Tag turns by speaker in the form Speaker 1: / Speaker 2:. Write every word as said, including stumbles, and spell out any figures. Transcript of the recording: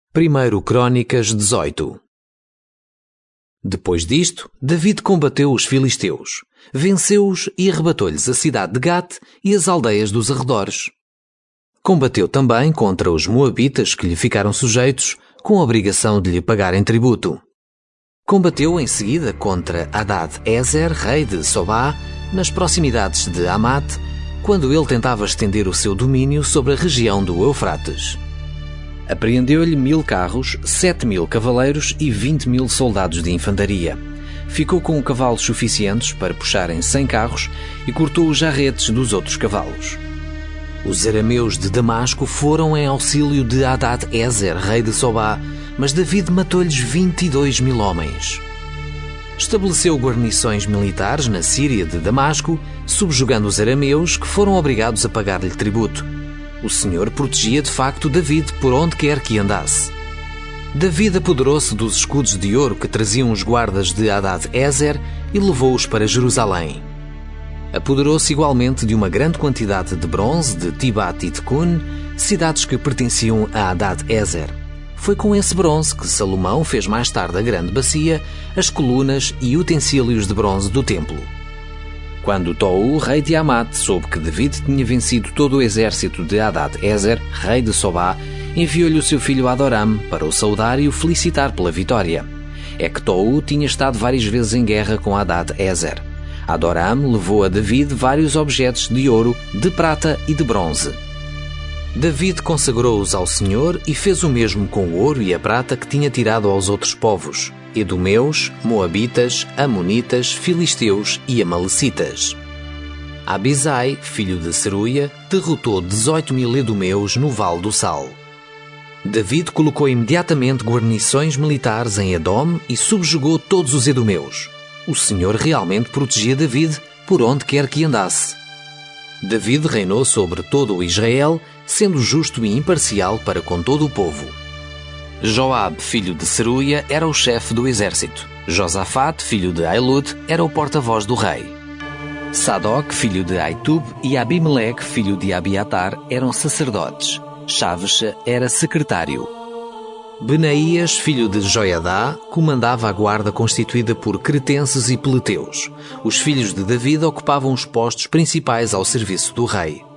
Speaker 1: primeiro Crônicas dezoito. Depois disto, David combateu os filisteus, venceu-os e arrebatou-lhes a cidade de Gate e as aldeias dos arredores. Combateu também contra os moabitas que lhe ficaram sujeitos, com a obrigação de lhe pagarem tributo. Combateu em seguida contra Hadad-Ezer, rei de Sobá, nas proximidades de Hamat, quando ele tentava estender o seu domínio sobre a região do Eufrates. Apreendeu-lhe mil carros, sete mil cavaleiros e vinte mil soldados de infantaria. Ficou com cavalos suficientes para puxarem cem carros e cortou os jarretes dos outros cavalos. Os arameus de Damasco foram em auxílio de Hadad-Ezer, rei de Sobá, mas David matou-lhes vinte e dois mil homens. Estabeleceu guarnições militares na Síria de Damasco, subjugando os arameus, que foram obrigados a pagar-lhe tributo. O Senhor protegia de facto David por onde quer que andasse. David apoderou-se dos escudos de ouro que traziam os guardas de Hadad-Ezer e levou-os para Jerusalém. Apoderou-se igualmente de uma grande quantidade de bronze de Tibat e Tecun, cidades que pertenciam a Hadad-Ezer. Foi com esse bronze que Salomão fez mais tarde a grande bacia, as colunas e utensílios de bronze do templo. Quando Tou, rei de Hamat, soube que David tinha vencido todo o exército de Hadad-Ezer, rei de Sobá, enviou-lhe o seu filho Adoram para o saudar e o felicitar pela vitória. É que Tou tinha estado várias vezes em guerra com Hadad-Ezer. Adoram levou a David vários objetos de ouro, de prata e de bronze. David consagrou-os ao Senhor e fez o mesmo com o ouro e a prata que tinha tirado aos outros povos, edomeus, moabitas, amonitas, filisteus e amalecitas. Abisai, filho de Seruia, derrotou dezoito mil edomeus no Vale do Sal. David colocou imediatamente guarnições militares em Edom e subjugou todos os edomeus. O Senhor realmente protegia David por onde quer que andasse. David reinou sobre todo o Israel, sendo justo e imparcial para com todo o povo. Joabe, filho de Seruia, era o chefe do exército. Josafate, filho de Ailud, era o porta-voz do rei. Sadoc, filho de Aitub, e Abimeleque, filho de Abiatar, eram sacerdotes. Chavesha era secretário. Benaías, filho de Joiadá, comandava a guarda constituída por cretenses e peleteus. Os filhos de David ocupavam os postos principais ao serviço do rei.